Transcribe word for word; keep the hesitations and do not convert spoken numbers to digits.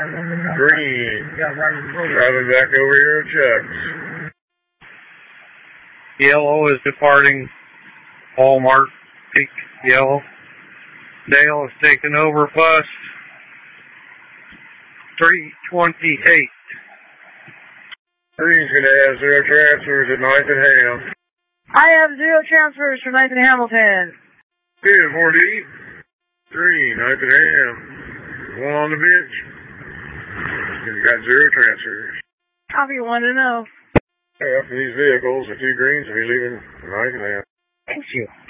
Green. Driving back over here to Chuck's. Yellow is departing Hallmark Peak Yellow. Dale is taking over bus three twenty-eight. Green's going to have zero transfers at ninth and Ham. I have zero transfers for ninth and Hamilton. ten forty. Three, ninth and Ham. One on the bench. He's got zero transfers. Copy one to know. After these vehicles, the two greens will be leaving ninth and Ham. Thank you.